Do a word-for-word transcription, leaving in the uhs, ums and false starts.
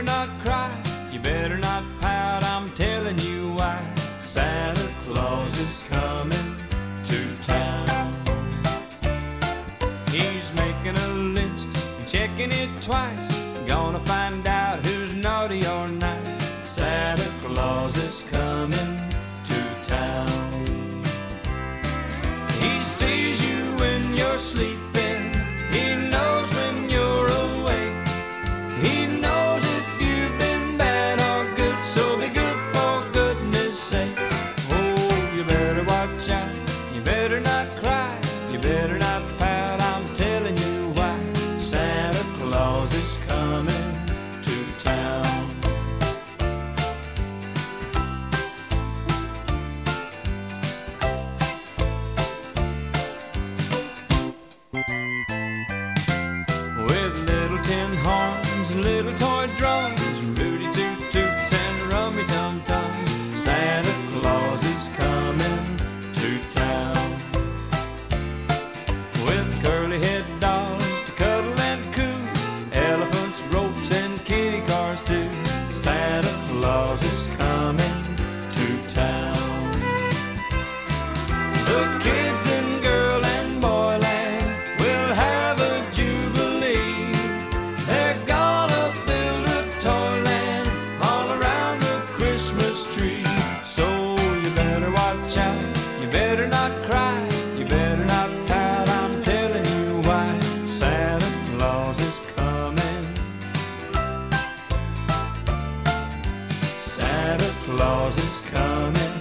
better not cry, you better not pout, I'm telling you why. Santa Claus is coming to town. He's making a list and checking it twice, gonna find out who's naughty or nice. Santa Claus is coming to town. He sees you when you're sleeping, he knows when you're awake, he knows if you've been bad or good, so be good for goodness sake. Oh, you better watch out, you better not cry, you better not pout, I'm telling you why. Santa Claus is coming to town. With little tin horns and little toy drums, Rudy Toot Toots and Rummy Tum Tums, Santa Claus is coming to town. With curly head dolls to cuddle and coo, elephants, ropes, and kitty cars too, Santa Claus is coming to town. The kids in girl and boy land will have a jubilee. They're gonna build a toyland all around the Christmas tree. So you better watch out, you better not cry, you better not pout, I'm telling you why. Santa Claus is coming. Santa Claus is coming.